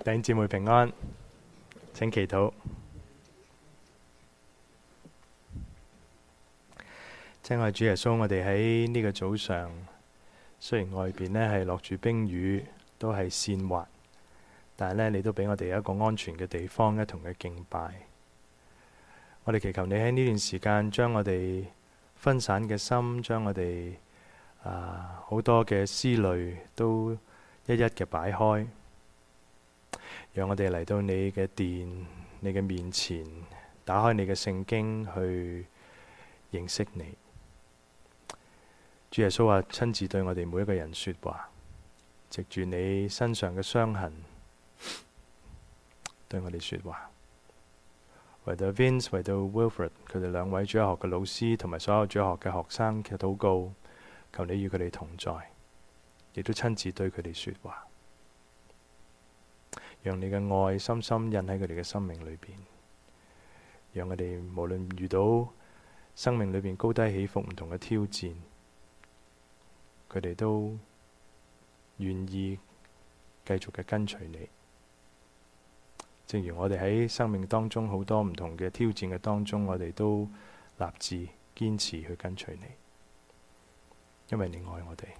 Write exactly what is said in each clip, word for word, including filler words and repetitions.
弟兄姊妹平安，請祈禱。親愛主耶穌，我哋喺呢個早上，雖然外邊呢係落住冰雨，都係跣滑，但係呢，你都俾我哋有一個安全嘅地方，一同嘅敬拜。我哋祈求你喺呢段時間，將我哋分散嘅心，將我哋啊好多嘅思慮都一一嘅擺開。讓我哋嚟到你嘅殿，你嘅面前，打開你嘅聖經去認識你。主耶穌話親自對我哋每一個人說話，藉住你身上嘅傷痕對我哋說話。為到 Vince， 為到 Wilfred， 佢哋兩位主日學嘅老師同埋所有主日學嘅學生嘅禱告，求你與佢哋同在，亦都親自對佢哋說話。讓你嘅愛深深印喺佢哋嘅生命裏邊，讓佢哋無論遇到生命裏邊高低起伏唔同嘅挑戰，佢哋都願意繼續嘅跟隨你。正如我哋喺生命當中好多唔同嘅挑戰嘅當中，我哋都立志堅持去跟隨你，因為你愛我哋，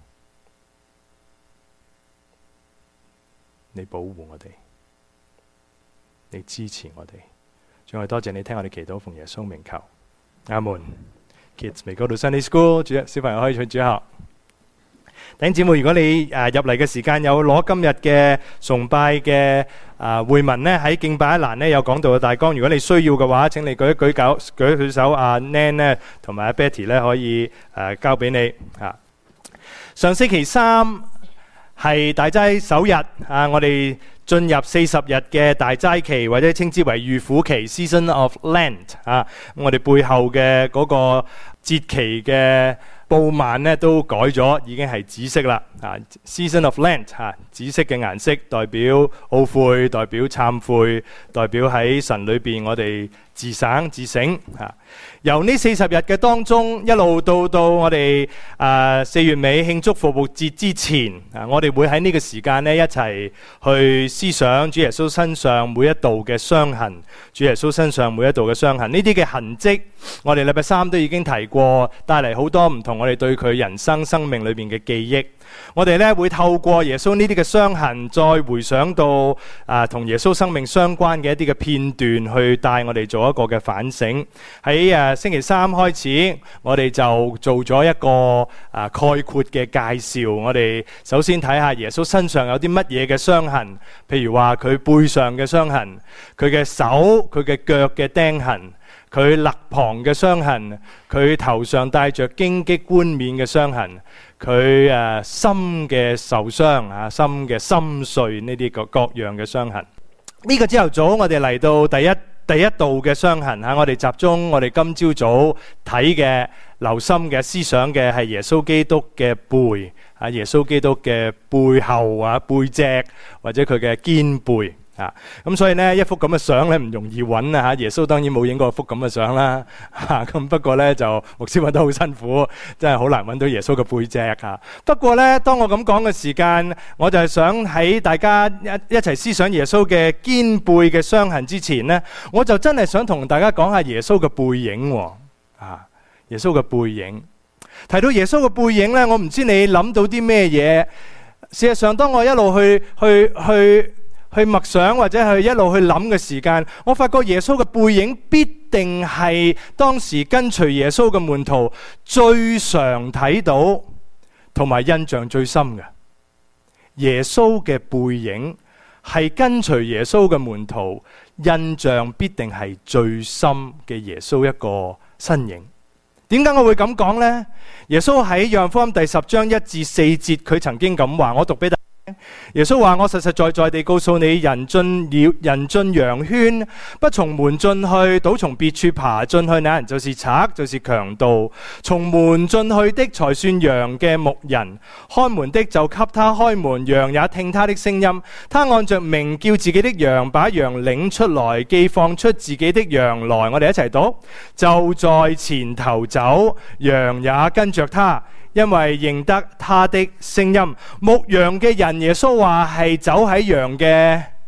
你保護我哋，你支持我哋，仲係多謝你聽我哋祈禱，奉耶穌名求，阿門。Kids may go to Sunday School， 主小朋友可以去主學。弟兄姊妹，如果你誒入嚟嘅時間有攞今日嘅崇拜嘅誒會文呢，喺敬拜一欄呢有講到嘅大綱。如果你需要嘅話，請你舉一舉手，舉一舉手。阿 Nan 呢同埋阿 Betty 呢可以誒交俾你啊。上星期三係大齋首日啊，我哋進入四十日嘅大齋期，或者稱之為預苦期 （Season of Lent） 啊。我哋背後嘅嗰個節期嘅布幔呢都改咗，已經係紫色啦。啊 ，Season of Lent 嚇、啊，紫色嘅顏色代表懊悔，代表懺悔，代表喺神裏邊我哋自省自省嚇。啊，由呢四十日嘅當中，一路到到我哋誒四月尾慶祝復活節之前，啊，我哋會喺呢個時間呢一齊去思想主耶穌身上每一道嘅傷痕，主耶穌身上每一道嘅傷痕，呢啲嘅痕跡，我哋禮拜三都已經提過，帶嚟好多唔同我哋對佢人生生命裏邊嘅記憶。我哋咧會透過耶穌呢啲嘅傷痕，再回想到啊同耶穌生命相關嘅一啲嘅片段，去帶我哋做一個嘅反省。喺誒、啊、星期三開始，我哋就做咗一個啊概括嘅介紹。我哋首先睇下耶穌身上有啲乜嘢嘅傷痕，譬如話佢背上嘅傷痕，佢嘅手、佢嘅腳嘅釘痕，佢肋旁嘅傷痕，佢頭上戴着荊棘冠冕嘅傷痕，佢誒心嘅受傷啊，心嘅心碎呢啲各各樣嘅傷痕。呢、這個朝頭早我哋嚟到第一第一道嘅傷痕嚇，我哋集中我哋今朝早睇嘅留心嘅思想嘅係耶穌基督嘅背啊，耶穌基督嘅背後啊，背脊或者佢嘅肩背。啊，咁所以呢，一幅咁嘅相咧唔容易揾啊！嚇，耶穌當然冇影過一幅咁嘅相啦。嚇，咁不過呢，就牧師揾得好辛苦，真係好難揾到耶穌嘅背脊嚇。不過呢，當我咁講嘅時間，我就係想喺大家一一齊思想耶穌嘅肩背嘅傷痕之前呢，我就真係想同大家講下耶穌嘅背影喎。啊，耶穌嘅背影，提到耶穌嘅背影呢，我唔知你諗到啲咩嘢。事實上，當我一路去去去，去去默想或者去一路去諗嘅時間，我發覺耶穌嘅背影必定係當時跟隨耶穌嘅門徒最常睇到同埋印象最深嘅。耶穌嘅背影係跟隨耶穌嘅門徒印象必定係最深嘅耶穌一個身影。點解我會咁講呢？耶穌喺約翰福音第十章一至四節，佢曾經咁話，我讀俾大家。耶穌話：我實實在在地告訴你，人進了人進羊圈，不從門進去，倒從別處爬進去，那人就是賊，就是強盜。從門進去的才算羊嘅牧人，看門的就給他開門，羊也聽他的聲音。他按着名叫自己的羊，把羊領出來，既放出自己的羊來。我哋一齊讀，就在前頭走，羊也跟着他。因為認得他的聲音，牧羊嘅人，耶穌話係走喺羊嘅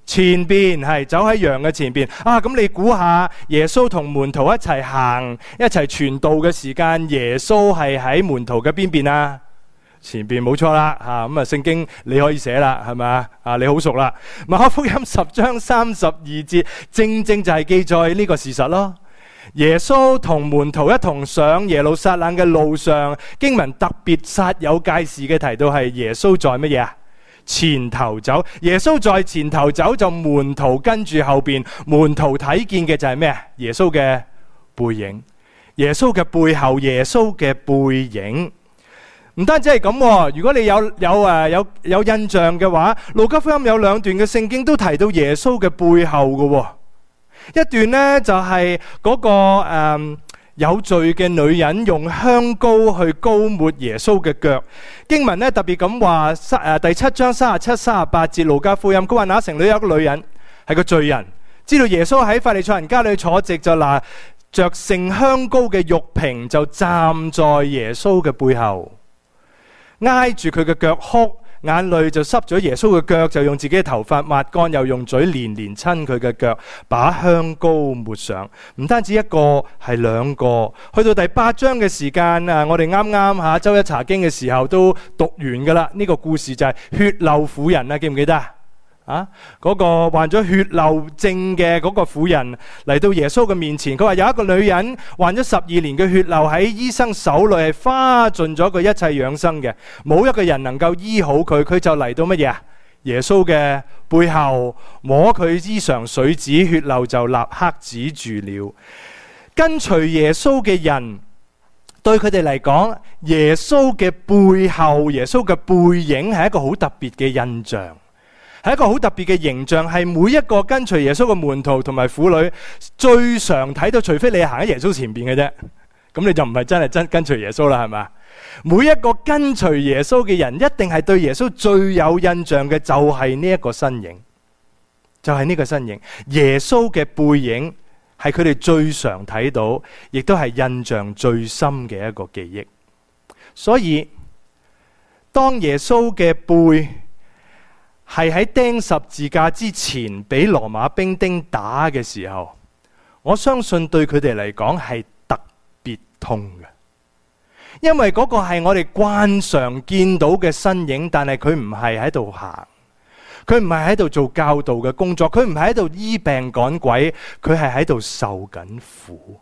前邊係走喺羊嘅前邊啊！咁你估下，耶穌同門徒一齊行、一齊傳道嘅時間，耶穌係喺門徒嘅邊邊啊？前邊冇錯啦，吓咁啊！聖經你可以寫啦，係咪啊？你好熟啦。馬可福音十章三十二節，正正就係記載呢個事實咯。耶穌同門徒一同上耶路撒冷嘅路上，經文特別煞有介事嘅提到係耶穌在乜嘢啊？前頭走，耶穌在前頭走，就門徒跟住後邊。門徒睇見嘅就係咩啊？耶穌嘅背影，耶穌嘅背後，耶穌嘅背影。唔單止係咁，如果你有有誒有有印象嘅話，路加福音有兩段嘅聖經都提到耶穌嘅背後嘅。一段呢，就係嗰個誒有罪嘅女人用香膏去膏抹耶穌嘅腳。經文呢特別咁話，誒第七章三十七、三十八節路加福音，佢話那城裏有一個女人係個罪人，知道耶穌喺法利賽人家裏坐席，就拿着盛香膏嘅玉瓶，就站在耶穌嘅背後，挨住佢嘅腳哭，眼淚就濕咗耶穌嘅腳，就用自己嘅頭髮抹乾，又用嘴連連親佢嘅腳，把香膏抹上。唔單止一個，係兩個。去到第八章嘅時間啊，我哋啱啱吓周一查經嘅時候都讀完噶啦。呢、這個故事就係血漏婦人啊，記唔記得啊？嗰、那個患咗血漏症嘅嗰個婦人嚟到耶穌嘅面前，佢話有一個女人患咗十二年嘅血漏，喺醫生手裏係花盡咗佢一切養生嘅，冇一個人能夠醫好佢。佢就嚟到乜嘢啊？耶穌嘅背後摸佢衣裳水子，血漏就立刻止住了。跟隨耶穌嘅人對佢哋嚟講，耶穌嘅背後，耶穌嘅背影係一個好特別嘅印象，係一個好特別嘅形象，係每一個跟隨耶穌嘅門徒同埋婦女最常睇到，除非你行喺耶穌前邊嘅啫，咁你就唔係真係真跟隨耶穌啦，係咪？每一個跟隨耶穌嘅人，一定係對耶穌最有印象嘅，就係呢一個身影，就係呢個身影。耶穌嘅背影係佢哋最常睇到，亦都係印象最深嘅一個記憶。所以當耶穌嘅背係喺釘十字架之前俾羅馬兵丁打嘅時候，我相信對佢哋嚟講係特別痛嘅，因為嗰個係我哋慣常見到嘅身影，但係佢唔係喺度行，佢唔係喺度做教導嘅工作，佢唔係喺度醫病趕鬼，佢係喺度受緊苦。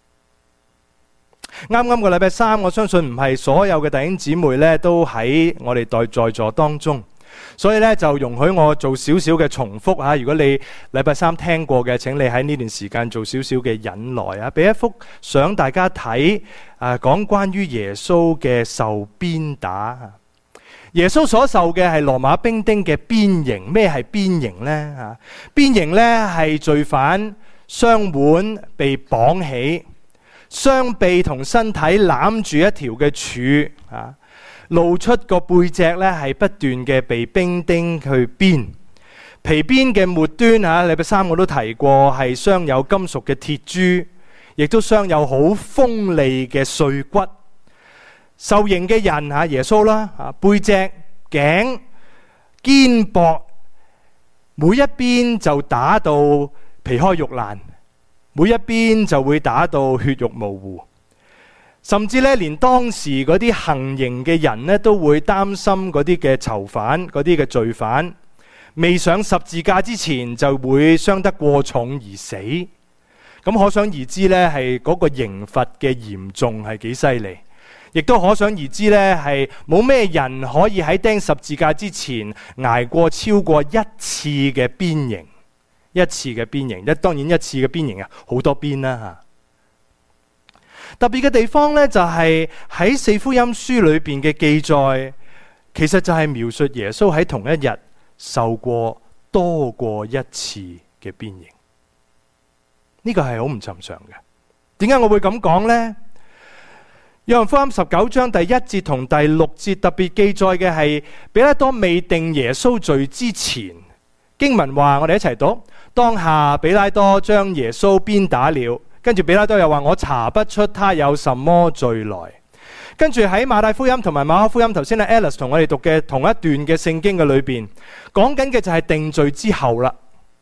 啱啱個禮拜三，我相信唔係所有嘅弟兄姊妹呢都喺我哋在在座當中。所以咧就容許我做少少嘅重複吓，如果你禮拜三聽過嘅，請你喺呢段時間做少少嘅忍耐啊，俾一幅相大家睇啊，講關於耶穌嘅受鞭打。耶穌所受嘅係羅馬兵丁嘅鞭刑。咩係鞭刑呢？吓，鞭刑呢係罪犯雙腕被綁起，雙臂同身體攬住一條嘅柱啊，露出個背脊咧，係不斷嘅被兵丁去鞭。皮鞭嘅末端吓，禮拜三我都提過，係鑲有金屬嘅鐵珠，亦都鑲有好鋒利嘅碎骨。受刑嘅人吓，耶穌啦，啊背脊、頸、肩膊，每一邊就打到皮開肉爛，每一邊就會打到血肉模糊。甚至咧，連當時嗰啲行刑嘅人呢，都會擔心嗰啲嘅囚犯、嗰啲嘅罪犯未上十字架之前就會傷得過重而死。咁可想而知呢，係嗰個刑罰嘅嚴重係幾犀利，亦都可想而知呢，係冇咩人可以喺釘十字架之前捱過超過一次嘅鞭刑，一次嘅鞭刑。一當然一次嘅鞭刑啊，好多鞭啦吓。特別嘅地方呢，就係喺四福音書裏邊嘅記載，其實就係描述耶穌喺同一日受過多過一次嘅鞭刑。呢個係好唔尋常嘅。點解我會咁講呢？約翰福音十九章第一節同第六節特別記載嘅係彼拉多未定耶穌罪之前，經文話，我哋一齊讀：當下彼拉多將耶穌鞭打了。跟住彼拉多又話，我查不出他有什麼罪來。跟住喺馬太福音同埋馬可福音，頭先阿 Alice 同我哋讀嘅同一段嘅聖經嘅裏邊，講緊嘅就係定罪之後啦。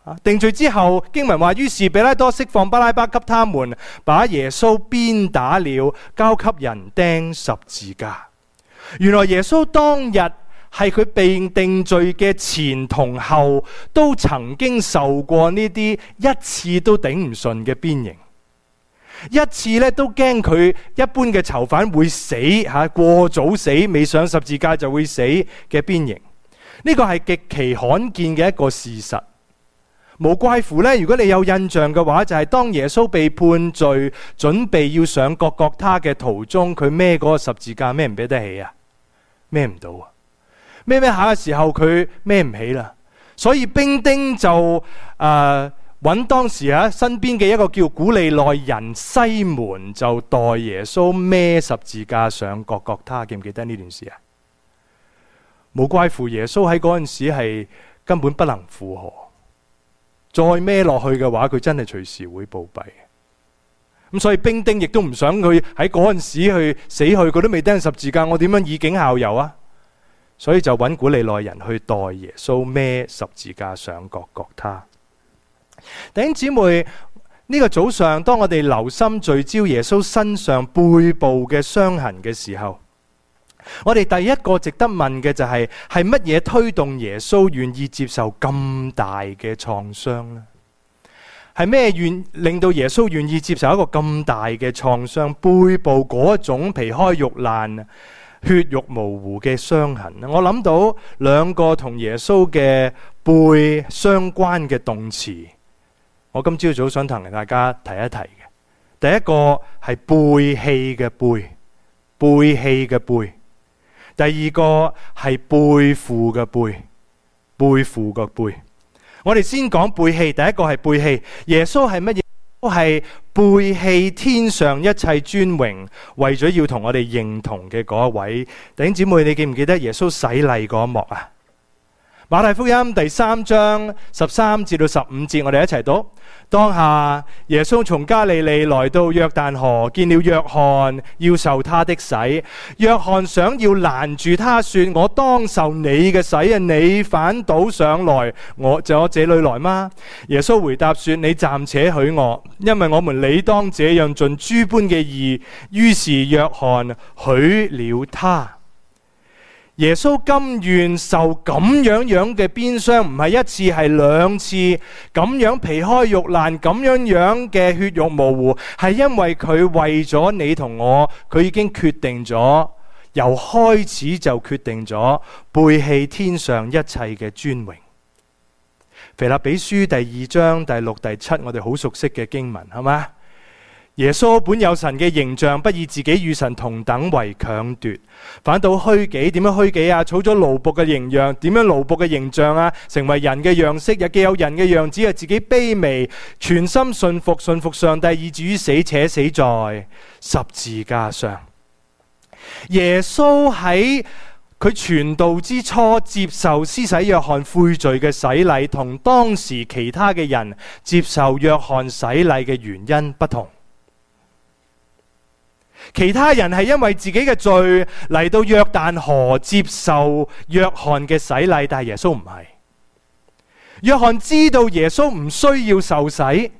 定罪之後，經文話，於是彼拉多釋放巴拉巴給他們，把耶穌鞭打了，交給人釘十字架。原來耶穌當日係佢被定罪嘅前同後，都曾經受過呢啲一次都頂唔順嘅鞭刑，一次咧都驚佢一般嘅囚犯會死吓，過早死，未上十字架就會死嘅鞭刑。呢個係極其罕見嘅一個事實。無怪乎呢，如果你有印象嘅話，就係、是、當耶穌被判罪，準備要上各各他嘅途中，佢孭嗰個十字架孭唔孭得起啊？孭唔到啊！孭孭下嘅時候，佢孭唔起啦。所以兵丁就誒揾、呃、當時啊身邊嘅一個叫古利奈人西門，就代耶穌孭十字架上各各他。記唔記得呢段事啊？無怪乎耶穌喺嗰陣時係根本不能負荷。再孭落去嘅話，佢真係隨時會暴斃。咁所以兵丁亦都唔想佢喺嗰陣時去死去，佢都未釘十字架，我點樣以儆效尤啊？所以就揾古利奈人去代耶穌孭十字架上各各他。弟兄姊妹，呢個早上當我哋留心聚焦耶穌身上背部嘅傷痕嘅時候，我哋第一個值得問嘅就係，係乜嘢推動耶穌願意接受咁大嘅創傷呢？係咩願令到耶穌願意接受一個咁大嘅創傷？背部嗰種皮開肉爛、血肉模糊嘅傷痕，我諗到兩個同耶穌嘅背相關嘅動詞，我今朝早想同大家提一提嘅。第一個係背棄嘅背，背棄嘅背。第二個係背負嘅背，背負嘅背。我哋先講背棄。第一個係背棄，耶穌係乜嘢？都係背棄天上一切尊榮，為咗要同我哋認同嘅嗰一位。弟兄姊妹，你記唔記得耶穌洗禮嗰一幕啊？馬太福音第三章十三至到十五節，我哋一齊讀。當下耶穌從加利利來到約旦河，見了約翰，要受他的洗。約翰想要攔住他，說：我當受你嘅洗啊，你反倒上來，我就我這裏來嗎？耶穌回答說：你暫且許我，因為我們理當這樣盡諸般嘅義。於是約翰許了他。耶穌甘願受咁樣樣嘅鞭傷，唔係一次，係兩次，咁樣皮開肉爛，咁樣樣嘅血肉模糊，係因為佢為咗你同我，佢已經決定咗，由開始就決定咗背棄天上一切嘅尊榮。腓立比書第二章第六、第七，我哋好熟悉嘅經文，係嘛？耶穌本有神嘅形象，不以自己與神同等為強奪，反倒虛己。點樣虛己啊？取咗奴僕嘅形象。點樣奴僕嘅形象啊？成為人嘅樣式，又既有人嘅樣子，係自己卑微，全心順服，順服上帝，以至於死，且死在十字架上。耶穌喺佢傳道之初接受施洗約翰悔罪嘅洗禮，同當時其他嘅人接受約翰洗禮嘅原因不同。其他人係因為自己嘅罪嚟到約旦河接受約翰嘅洗禮，但係耶穌唔係。約翰知道耶穌唔需要受洗，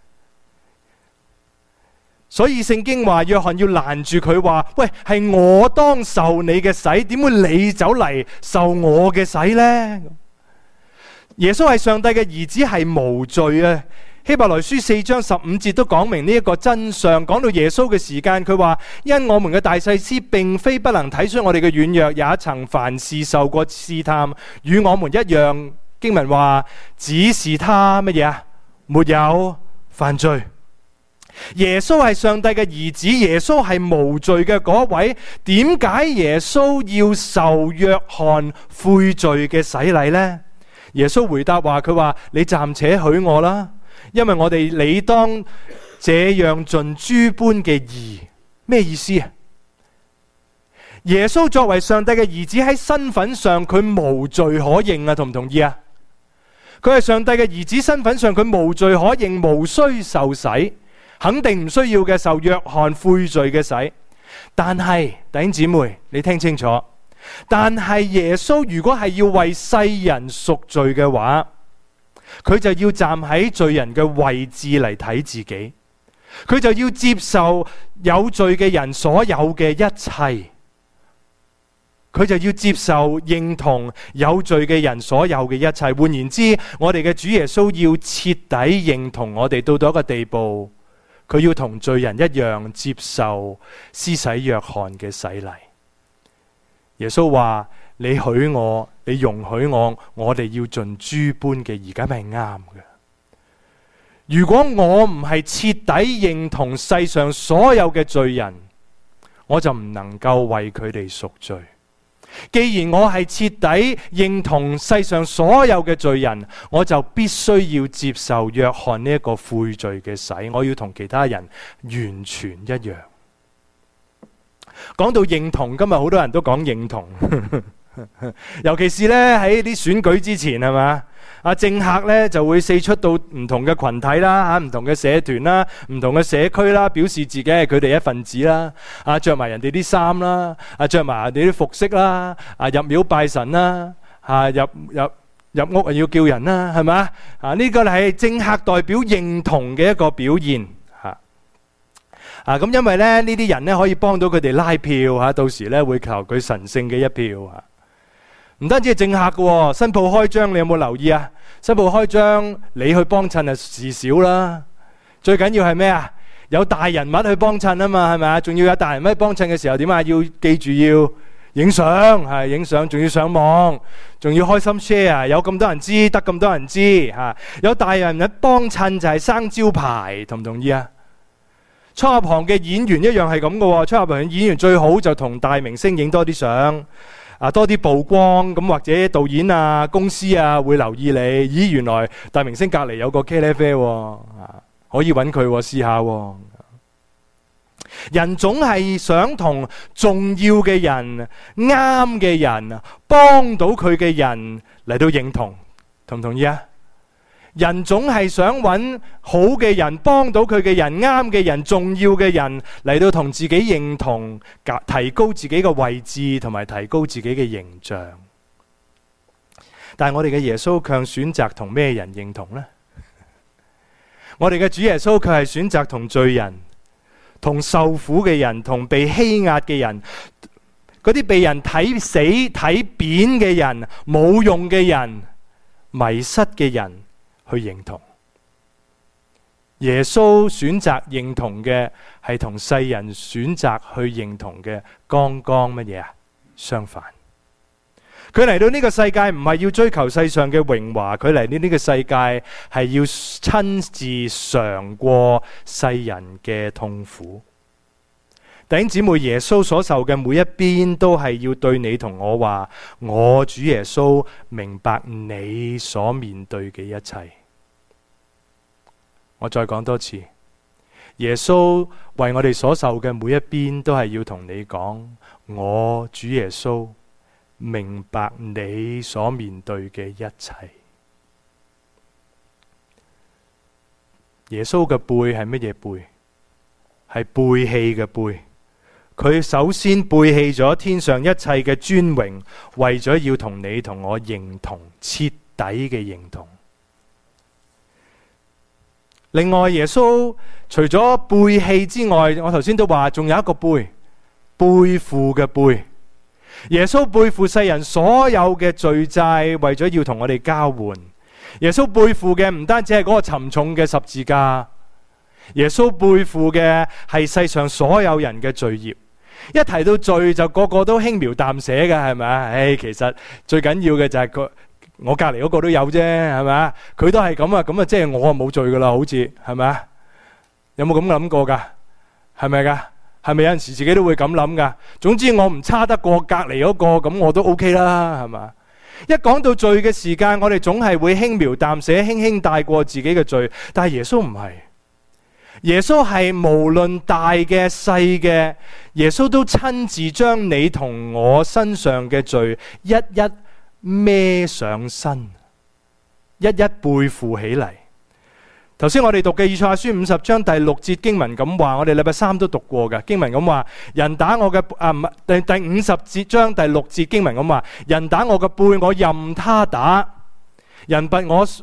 所以聖經話約翰要攔住佢，話：喂，係我當受你嘅洗，點會你走嚟受我嘅洗呢？耶穌係上帝嘅兒子，係無罪啊！希伯來書四章十五節都講明呢一個真相。講到耶穌嘅時間，佢話：因我們嘅大祭司並非不能體恤我哋嘅軟弱，也曾凡事受過試探，與我們一樣。經文話：只是他乜嘢啊？沒有犯罪。耶穌係上帝嘅兒子，耶穌係無罪嘅嗰位。點解耶穌要受約翰悔罪嘅洗禮呢？耶穌回答話：佢話你暫且許我啦。因為我哋理當這樣盡諸般嘅義。咩意思啊？耶穌作為上帝嘅兒子，喺身份上佢無罪可認啊，同唔同意啊？佢係上帝嘅兒子，身份上佢無罪可認，無需受洗，肯定唔需要嘅受約翰悔罪嘅洗。但係弟兄姊妹，你聽清楚，但係耶穌如果係要為世人贖罪嘅話， 佢就要站喺罪人嘅位置嚟睇自己，佢就要接受有罪嘅人所有嘅一切，佢就要接受認同有罪嘅人所有嘅一切。換言之，我哋嘅主耶穌要徹底認同我哋到到一個地步，佢要同罪人一樣接受施洗約翰嘅洗禮。耶穌話：你許我，你容許我，我哋要盡諸般嘅義，咁係啱嘅。如果我唔係徹底認同世上所有嘅罪人，我就唔能夠為佢哋贖罪。既然我係徹底認同世上所有嘅罪人，我就必須要接受約翰呢一個悔罪嘅洗，我要同其他人完全一樣。講到認同，今日好多人都講認同，尤其是咧喺啲選舉之前，係嘛？啊，政客咧就會四出到唔同嘅群體啦，吓唔同嘅社團啦，唔同嘅社區啦，表示自己係佢哋一份子啦。啊，着埋人哋啲衫啦，啊，着埋人哋啲服飾啦，啊，入廟拜神啦，啊，入入入屋啊要叫人啦，係嘛？啊，呢個係政客代表認同嘅一個表現。啊，咁因為咧呢啲人咧可以幫到佢哋拉票吓，到時咧會求佢神聖嘅一票啊！唔單止係政客嘅，新報開張你有冇留意啊？新報開張你去幫襯啊事少啦，最緊要係咩啊？有大人物去幫襯啊嘛，係咪啊？仲要有大人物去幫襯嘅時候點啊？要記住要影相，係影相，仲要上網，仲要開心 share， 有咁多人知，得咁多人知吓。有大人物幫襯就係生招牌，同唔同意啊？初入行嘅演員一樣係咁嘅，初入行嘅演員最好就同大明星影多啲相，啊多啲曝光，咁或者導演啊、公司啊會留意你。咦，原來大明星隔籬有個茄喱啡，啊可以揾佢試下。人總係想同重要嘅人、啱嘅人、幫到佢嘅人嚟到認同，同唔同意啊？人總係想揾好嘅人，幫到佢嘅人，啱嘅人，重要嘅人嚟到同自己認同，提高自己嘅位置同埋提高自己嘅形象。但係我哋嘅耶穌卻選擇同咩人認同呢？我哋嘅主耶穌卻係選擇同罪人、同受苦嘅人、同被欺壓嘅人、嗰啲被人睇死睇扁嘅人、冇用嘅人、迷失嘅人去認同。耶穌選擇認同嘅係同世人選擇去認同嘅剛剛乜嘢啊？相反，佢嚟到呢個世界唔係要追求世上嘅榮華，佢嚟到呢個世界係要親自嘗過世人嘅痛苦。弟兄姊妹，耶穌所受嘅每一邊都係要對你同我話：我主耶穌明白你所面對嘅一切。我再講多次，耶穌為我哋所受嘅每一邊都係要同你講：我主耶穌明白你所面對嘅一切。耶穌嘅背係乜嘢背？係背棄嘅背。佢首先背棄咗天上一切嘅尊榮，為咗要同你同我認同，徹底嘅認同。另外，耶穌除咗背棄之外，我頭先都話仲有一個背，背負嘅背。耶穌背負世人所有嘅罪債，為咗要同我哋交換。耶穌背負嘅唔單止係嗰個沉重嘅十字架，耶穌背負嘅係世上所有人嘅罪孽。一提到罪，就個個都輕描淡寫嘅，係咪啊？唉，其實最緊要嘅就係個。我隔籬嗰個都有啫，係咪啊？佢都係咁啊，咁啊，即係我啊冇罪噶啦，好似係咪啊？有冇咁諗過噶？係咪噶？係咪有陣時自己都會咁諗噶？總之我唔差得過隔籬嗰個，咁我都 OK 啦，係嘛？一講到罪嘅時間，我哋總係會輕描淡寫，輕輕帶過自己嘅罪。但係耶穌唔係，耶穌係無論大嘅細嘅，耶穌都親自將你同我身上嘅罪一一孭上身，一一背負起嚟。頭先我哋讀嘅以賽亞書五十章第六節經文咁話，我哋禮拜三都讀過嘅經文咁話：人打我嘅啊唔第第五十節章第六節經文咁話，人打我嘅背，我任他打；人拔我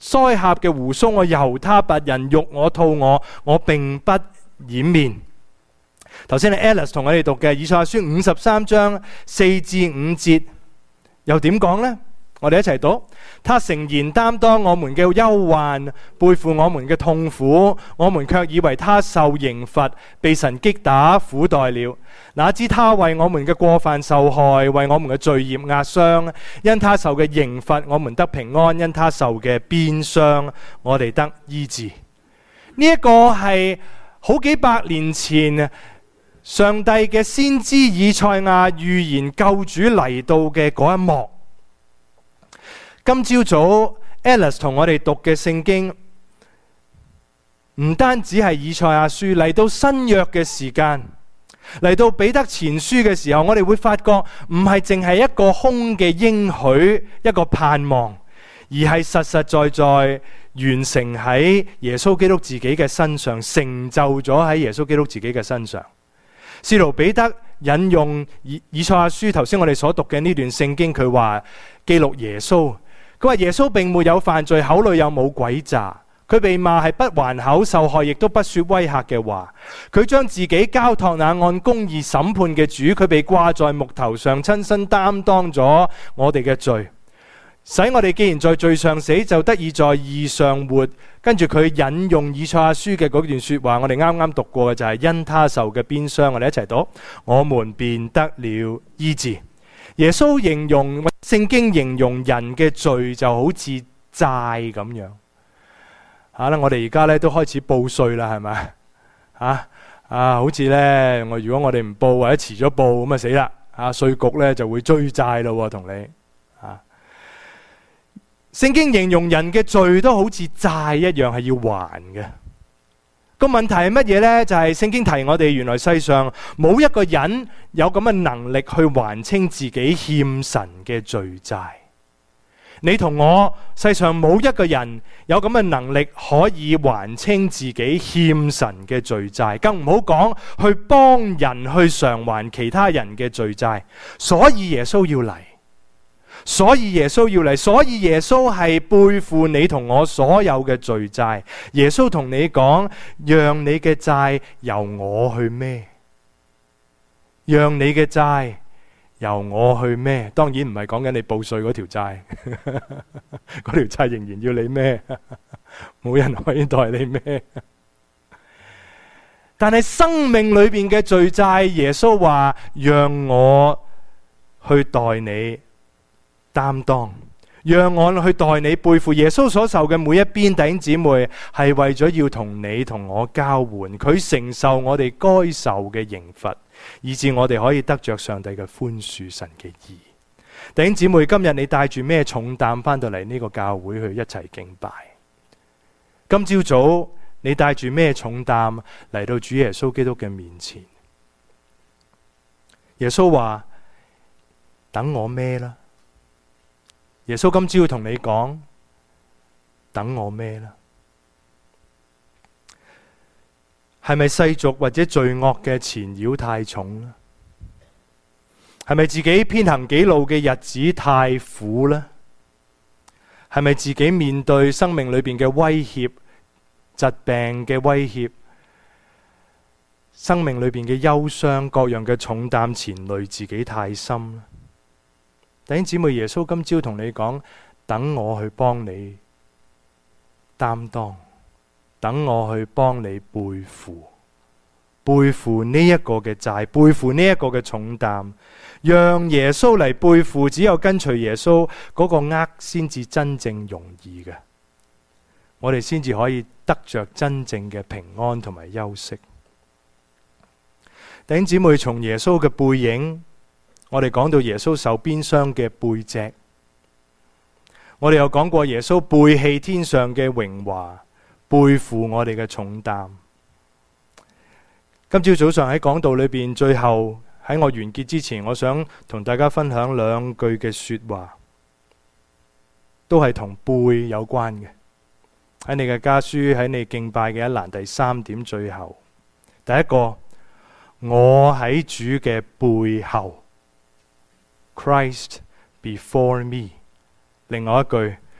腮頰嘅鬍鬚我由他拔，人辱我吐我，我並不掩面。頭先係 Alice 同我哋讀嘅以賽亞書五十三章四至五節，又點講呢？我哋一齊讀。他誠然擔當我們嘅憂患，背負我們嘅痛苦，我們卻以為他受刑罰，被神擊打，苦待了。哪知他為我們嘅過犯受害，為我們嘅罪孽壓傷。因他受嘅刑罰，我們得平安；因他受嘅鞭傷，我哋得醫治。呢一個係好幾百年前上帝嘅先知以賽亞預言救主嚟到嘅嗰一幕。今朝早 Alice 同我哋讀嘅聖經，唔單止係以賽亞書，嚟到新約嘅時間，嚟到彼得前書嘅時候，我哋會發覺唔係淨係一個空嘅應許，一個盼望，而係實實在在完成喺耶穌基督自己嘅身上，成就咗喺耶穌基督自己嘅身上。使徒彼得引用以以賽亞書頭先我哋所讀嘅呢段聖經，佢話記錄耶穌。佢話耶穌並沒有犯罪，口裏又冇詭詐，佢被罵係不還口，受害亦都不說威嚇嘅話。佢將自己交託那按公義審判嘅主，佢被掛在木頭上，親身擔當咗我哋嘅罪，使我哋既然在罪上死，就得以在義上活。跟住佢引用以賽亞書嘅嗰段說話，我哋啱啱讀過嘅就係因他受嘅鞭傷，我哋一齊讀，我們便得了醫治。耶穌形容，聖經形容人嘅罪就好似債咁樣。吓、啊、我哋而家咧都開始報稅啦，係咪？吓啊，好似咧，我如果我哋唔報或者遲咗報咁啊死啦！啊，稅局咧就會追債咯，同你。啊，聖經形容人嘅罪都好似債一樣，係要還嘅。個問題係乜嘢呢？就係聖經提我哋，原來世上冇一個人有咁嘅能力去還清自己欠神嘅罪債。你同我，世上冇一個人有咁嘅能力可以還清自己欠神嘅罪債，更唔好講去幫人去償還其他人嘅罪債。所以耶穌要嚟。所以耶穌要嚟，所以耶穌係背負你同我所有嘅罪債。耶穌同你講，讓你嘅債由我去孭，讓你嘅債由我去孭。當然唔係講緊你報稅嗰條債，嗰條債仍然要你孭，冇人可以代你孭。但係生命裏邊嘅罪債，耶穌話讓我去代你擔當，讓我去代你背負。耶穌所受嘅每一鞭，弟兄姊妹，係為咗要同你同我交換，佢承受我哋該受嘅刑罰，以致我哋可以得着上帝嘅寬恕，神嘅義。弟兄姊妹，今日你帶住咩重擔翻到嚟呢個教會去一齊敬拜？今朝早你帶住咩重擔嚟到主耶穌基督嘅面前？耶穌話：等我孭啦。耶穌今朝要同你講，等我孭啦。係咪世俗或者罪惡嘅纏繞太重呢？係咪自己偏行己路嘅日子太苦呢？係咪自己面對生命裏邊嘅威脅、疾病嘅威脅、生命裏邊嘅憂傷、各樣嘅重擔纏累自己太深呢？弟兄姊妹，耶穌今朝同你講，等我去幫你擔當，等我去幫你背負，背負呢一個嘅債，背負呢一個嘅重擔，讓耶穌嚟背負。只有跟隨耶穌嗰個軛先至真正容易嘅，我哋先至可以得着真正嘅平安同埋休息。弟兄姊妹，從耶穌嘅背影，我哋講到耶穌受鞭傷嘅背脊，我哋又講過耶穌背棄天上嘅榮華，背負我哋嘅重擔。今朝早上喺講道裏邊，最後喺我完結之前，我想同大家分享兩句嘅說話，都係同背有關嘅。喺你嘅家書，喺你敬拜嘅一欄第三點最後，第一個，我喺主嘅背後。Christ before me。另外一句，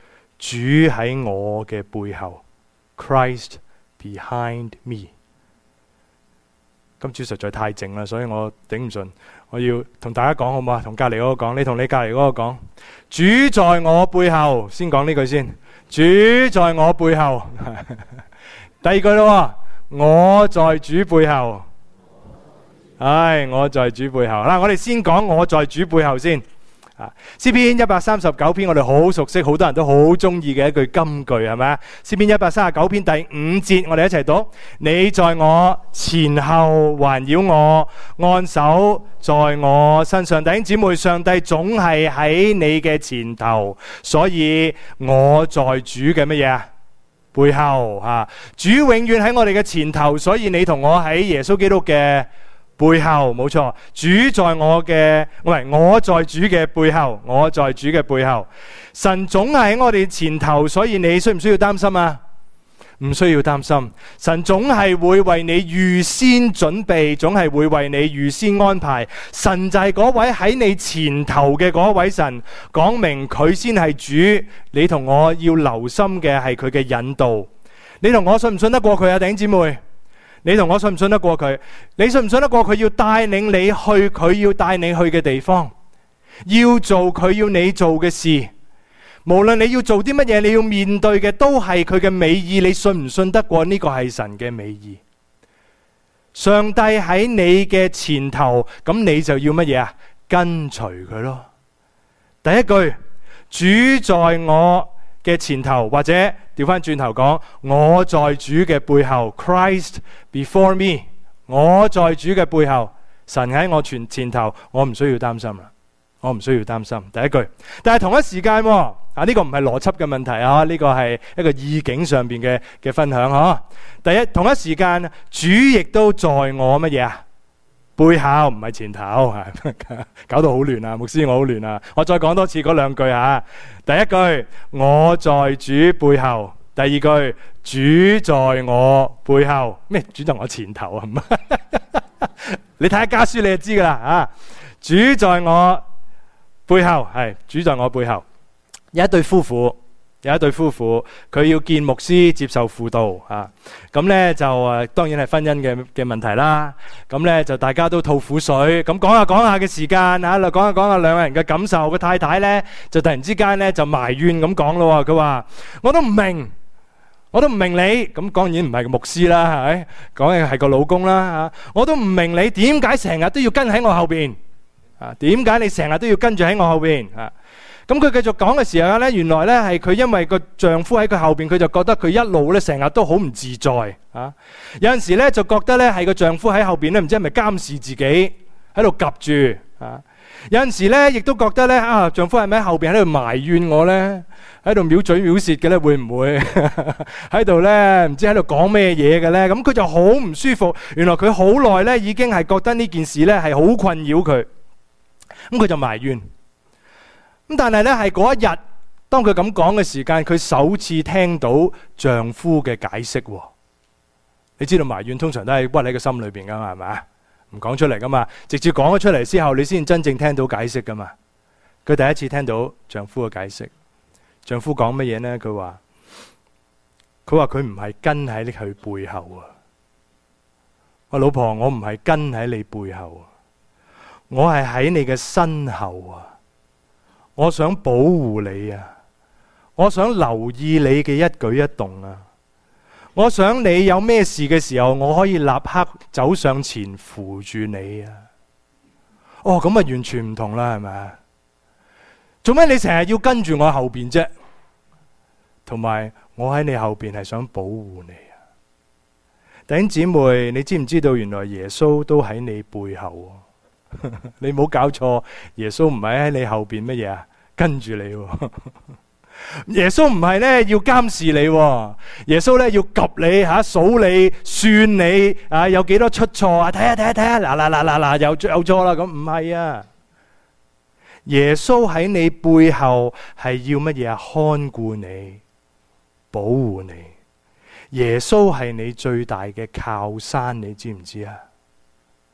主喺我嘅背後 ，Christ behind me。今朝實在太靜啦，所以我頂唔順，我要同大家講好唔好啊？同隔籬嗰個講，你同你隔籬嗰個講，主在我背後，先講呢句先。主在我背後，第二句咯，我在主背後。唉，我在主背後。嗱，我哋先講我在主背後先。啊，詩篇一百三十九篇我哋好熟悉，好多人都好中意嘅一句金句係咪啊？詩篇一百三十九篇第五節，我哋一齊讀：你在我前後環繞我，按手在我身上。弟兄姊妹，上帝總係喺你嘅前頭，所以我在主嘅乜嘢啊？背後啊，主永遠喺我哋嘅前頭，所以你同我喺耶穌基督嘅背後，冇錯，主在我嘅，唔係我在主嘅背後，我在主嘅背後。神總係喺我哋前頭，所以你需唔需要擔心啊？唔需要擔心。神總係會為你預先準備，總係會為你預先安排。神就係嗰位喺你前頭嘅嗰位神，講明佢先係主。你同我要留心嘅係佢嘅引導。你同我信唔信得過佢啊，弟兄姊妹？你同我信唔信得過佢？你信唔信得過佢要帶領你去佢要帶你去嘅地方，要做佢要你做嘅事？無論你要做啲乜嘢，你要面對嘅都係佢嘅美意。你信唔信得過呢個係神嘅美意？上帝喺你嘅前頭，咁你就要乜嘢啊？跟隨佢咯。第一句，主在我嘅前頭，或者調翻轉頭講，我在主嘅背後 ，Christ before me， 我在主嘅背後，神喺我前前頭，我唔需要擔心啦，我唔需要擔心。第一句，但係同一時間，啊呢、這個唔係邏輯嘅問題啊，呢、這個係一個意境上邊嘅嘅分享啊。第一，同一時間，主亦都在我乜嘢啊？背後唔係前頭，搞到好亂啊！牧師我好亂啊！我再講多次嗰兩句啊。第一句，我在主背後；第二句，主在我背後。咩？主在我前頭啊？你睇下家書你就知噶啦啊！主在我背後，係主在我背後。有一對夫婦。有一對夫婦，佢要見牧師接受輔導啊，咁咧就誒，當然係婚姻嘅嘅問題啦。咁咧就大家都吐苦水，咁講下講下嘅時間啊，講下講下兩個人嘅感受。個太太咧就突然之間咧就埋怨咁講咯，佢話我都唔明，我都唔明你。咁當然唔係個牧師啦，係咪？講嘅係個老公啦嚇，我都唔明你點解成日都要跟喺我後邊啊？點解你成日都要跟住喺我後邊啊？咁佢繼續講嘅時候呢，原來呢係佢因為個丈夫喺佢後邊，佢就覺得佢一路呢成日都好唔自在啊！有陣時呢就覺得呢係個丈夫喺後邊呢，唔知係咪監視自己喺度夾住啊！有陣時呢亦都覺得呢啊，丈夫係咪喺後邊喺度埋怨我呢？喺度藐嘴藐舌嘅呢？會唔會喺度呢？唔知喺度講咩嘢嘅呢？咁佢就好唔舒服。原來佢好耐呢已經係覺得呢件事呢係好困擾佢，咁佢就埋怨。咁但係咧，係嗰一日，當佢咁講嘅時間，佢首次聽到丈夫嘅解釋。你知道埋怨通常都係屈喺個心裏邊噶嘛，係咪？唔講出嚟噶嘛，直接講咗出嚟之後，你先真正聽到解釋噶嘛。佢第一次聽到丈夫嘅解釋，丈夫講乜嘢呢？佢話佢話佢唔係跟喺你佢背後啊。我老婆，我唔係跟喺你背後啊，我係喺你嘅身後啊。我想保護你啊！我想留意你嘅一舉一動啊！我想你有咩事嘅時候，我可以立刻走上前扶住你啊！哦，咁啊完全唔同啦，係咪？做咩你成日要跟住我後邊啫？同埋我喺你後邊係想保護你啊！弟兄姊妹，你知唔知道原來耶穌都喺你背後啊？你冇搞錯，耶穌唔係喺你後邊乜嘢啊？跟住你，耶穌唔係咧要監視你，耶穌咧要及你吓，數你算你啊，有幾多出錯啊？睇下睇下睇下，嗱嗱嗱嗱嗱，又有錯啦！咁唔係啊，耶穌喺你背後係要乜嘢啊？看顧你，保護你。耶穌係你最大嘅靠山，你知唔知啊？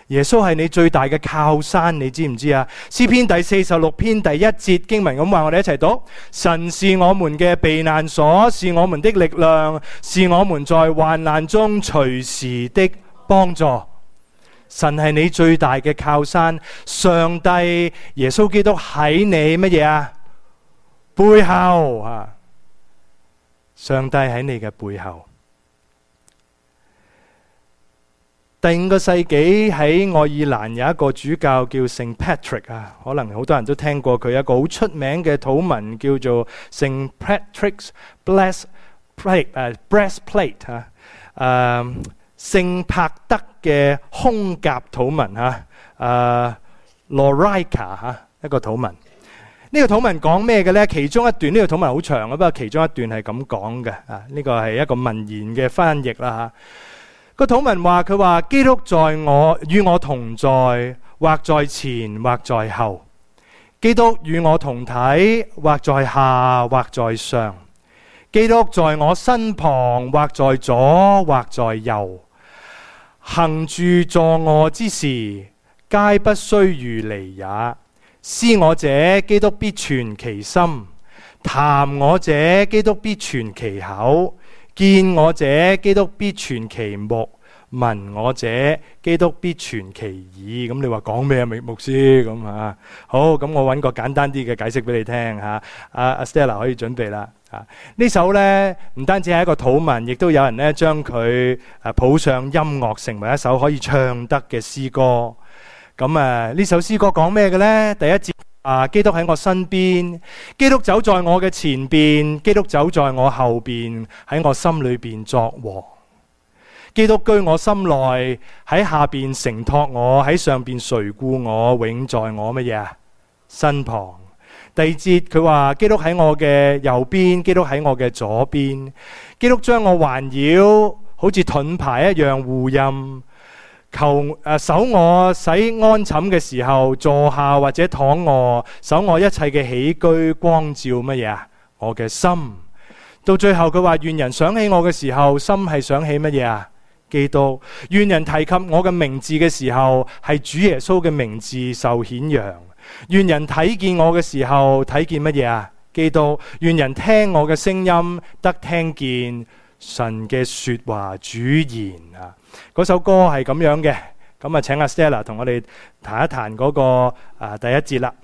耶穌係你最大嘅靠山，你知唔知啊？詩篇第四十六篇第一節經文咁話，我哋一齊讀：神是我們嘅避難所，是我們的力量，是我們在患難中隨時的幫助。神係你最大嘅靠山，上帝耶穌基督喺你乜嘢啊？背後啊，上帝喺你嘅背後。第五個世紀喺愛爾蘭有一個主教叫聖 Patrick 啊，可能好多人都聽過佢，一個好出名嘅禱文叫做聖 Patrick's Breastplate 誒 Breastplate 啊，誒聖柏德嘅胸甲禱文嚇，誒 Lorica 嚇一個禱文。呢個禱文講咩嘅呢？其中一段，呢個禱文好長啊，不過其中一段係咁講嘅啊。呢個係一個文言嘅翻譯啦嚇。個禱文話，佢話基督在我與我同在，或在前或在後；基督與我同體，或在下或在上；基督在我身旁，或在左或在右。行住坐臥之時，皆不須逾離也。思我者，基督必存其心；談我者，基督必存其口。見我者，基督必存其目；聞我者，基督必存其耳。咁你話講咩啊？牧師咁啊？好，咁我揾個簡單啲嘅解釋俾你聽吓。阿阿 Stella 可以準備啦。啊，呢首呢唔單止係一個禱文，亦都有人呢將佢誒譜上音樂，成為一首可以唱得嘅詩歌。咁啊，呢首詩歌講咩嘅呢？第一節啊，基督喺我身邊，基督走在我嘅前邊，基督走在我後邊，喺我心裏邊作王。基督居我心內，喺下邊承托我，喺上邊垂顧我，永在我乜嘢啊？身旁。第二節佢話基督喺我嘅右邊，基督喺我嘅左邊，基督將我環繞，好似盾牌一樣護蔭。求誒守我使安寢嘅時候，坐下或者躺臥，守我一切嘅起居，光照乜嘢啊？我嘅心。到最後佢話，願人想起我嘅時候，心係想起乜嘢啊？基督。願人提及我嘅名字嘅時候，係主耶穌嘅名字受顯揚。願人睇見我嘅時候，睇見乜嘢啊？基督。願人聽我嘅聲音，得聽見神嘅說話主言啊！嗰首歌係咁樣嘅，咁啊，請阿 Stella 同我哋彈一彈嗰個啊第一節啦。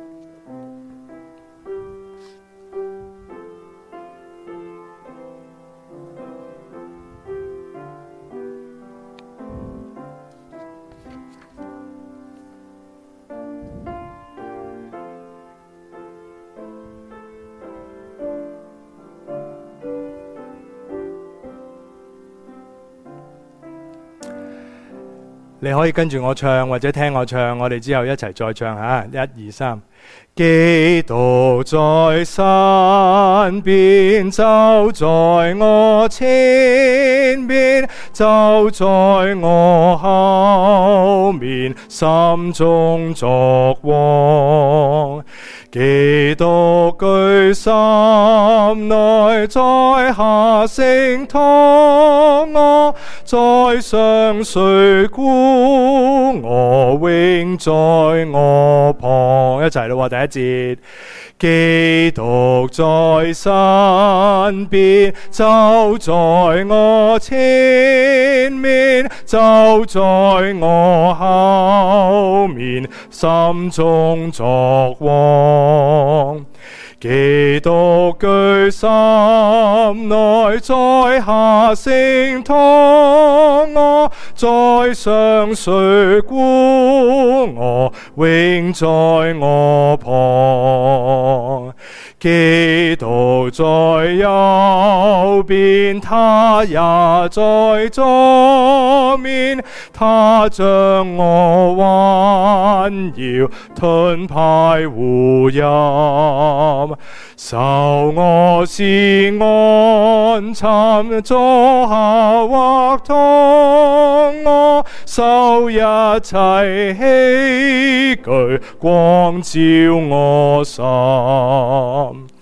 你可以跟住我唱，或者聽我唱，我哋之後一齊再唱吓，一二三。基督在身邊，走在我前邊，走在我後面，心中作王。基督居心內，在下承托我，在上垂顧我，永在我旁。一齊咯，第一節。基督在身邊，走在我前面，走在我後面，心中作王。基督居心內，在下承托我，在上垂顧我，永在我旁。基督在右邊，他也在左面，他將我環繞，盾牌護蔭。受我是安寢，坐下或躺臥，受一切起居，光照我心。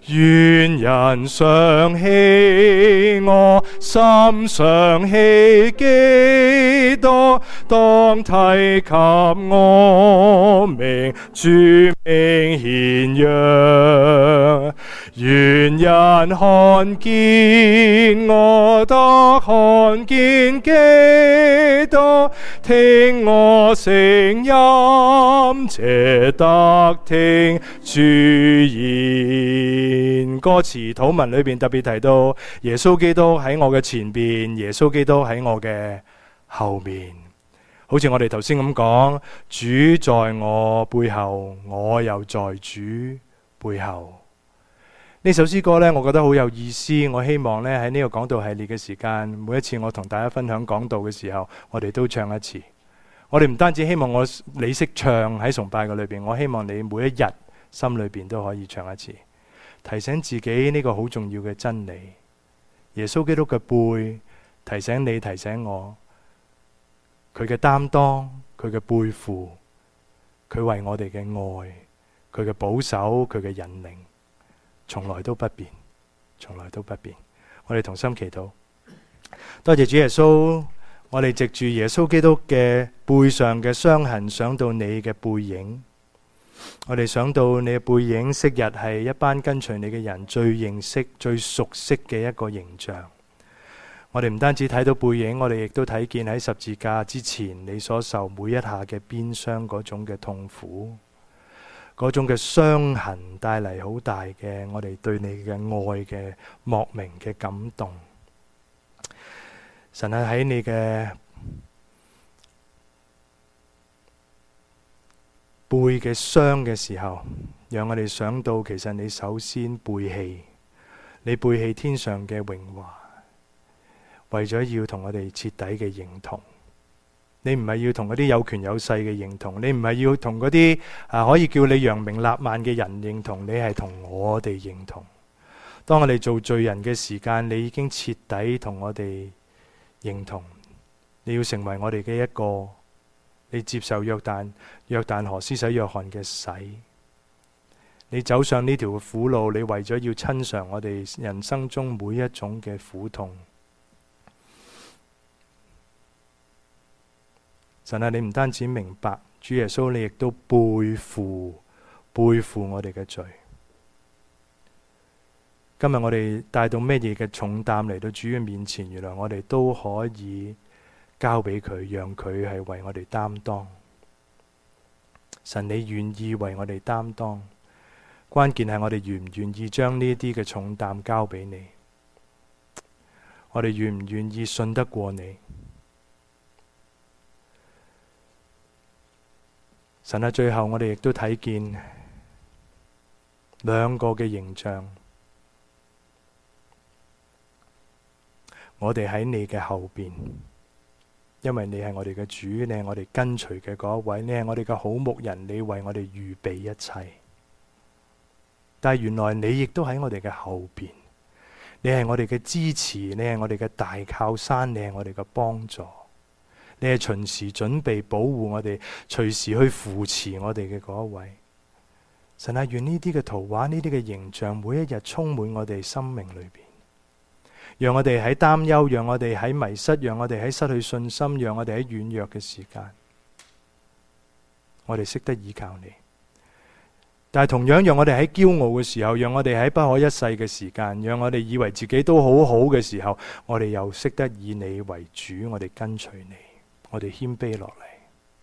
願人想起我，心想起基督，當提及我名，主名顯揚。願人看見我，得看見基督，聽我聲音，且得聽主言。歌詞禱文裏邊特別提到耶穌基督喺我嘅前邊，耶穌基督喺我嘅後面。好似我哋頭先咁講，主在我背後，我又在主背後。呢首詩歌呢，我覺得好有意思。我希望呢喺呢個講道系列嘅時間，每一次我同大家分享講道嘅時候，我哋都唱一次。我哋唔單止希望我你識唱喺崇拜嘅裏邊，我希望你每一日心裏邊都可以唱一次，提醒自己呢個好重要嘅真理。耶穌基督嘅背，提醒你，提醒我，佢嘅擔當，佢嘅背負，佢為我哋嘅愛，佢嘅保守，佢嘅引領，從來都不變，從來都不變。我哋同心祈禱，多謝主耶穌，我哋藉住耶穌基督嘅背上嘅傷痕，想到你嘅背影。我哋想到你嘅背影，昔日係一班跟隨你嘅人最認識、最熟悉嘅一個形象。我哋唔單止睇到背影，我哋亦都睇見喺十字架之前你所受每一下嘅鞭傷嗰種嘅痛苦，嗰種嘅傷痕帶嚟好大嘅我哋對你嘅愛嘅莫名嘅感動。神係喺你嘅背嘅傷嘅時候，讓我哋想到其實你首先背棄，你背棄天上嘅榮華，為咗要同我哋徹底嘅認同。你唔係要同嗰啲有權有勢嘅認同，你唔係要同嗰啲啊可以叫你揚名立萬嘅人認同，你係同我哋認同。當我哋做罪人嘅時間，你已經徹底同我哋認同。你要成為我哋嘅一個，你接受約旦約旦河施洗約翰嘅洗，你走上呢條苦路，你為咗要親嘗我哋人生中每一種嘅苦痛。神啊，你唔單止明白，主耶穌你亦都背負背負我哋嘅罪。今日我哋帶到咩嘢嘅重擔嚟到主嘅面前，原來我哋都可以交俾佢，讓佢係為我哋擔當。神，你願意為我哋擔當，關鍵係我哋願唔願意將呢啲嘅重擔交俾你。我哋願唔願意信得過你？神啊，最後我哋亦都睇見兩個嘅形象，我哋喺你嘅後邊，因為你係我哋嘅主，你係我哋跟隨嘅嗰一位，你係我哋嘅好牧人，你為我哋預備一切。但係原來你亦都喺我哋嘅後邊，你係我哋嘅支持，你係我哋嘅大靠山，你係我哋嘅幫助。你係隨時準備保護我哋，隨時去扶持我哋嘅嗰一位。神啊，願呢啲嘅圖畫，呢啲嘅形象，每一日充滿我哋生命裏邊，讓我哋喺擔憂，讓我哋喺迷失，讓我哋喺失去信心，讓我哋喺軟弱嘅時間，我哋識得依靠你。但係同樣，讓我哋喺驕傲嘅時候，讓我哋喺不可一世嘅時間，讓我哋以為自己都好好嘅時候，我哋又識得以你為主，我哋跟隨你。我哋謙卑落嚟，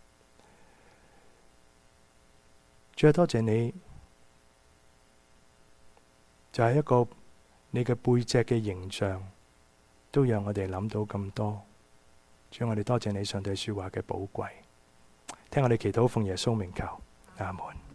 主啊，多謝你，就係一個你嘅背脊嘅形象，都讓我哋諗到咁多。主啊，我哋多謝你上帝說話嘅寶貴，聽我哋祈禱，奉耶穌名求，阿門。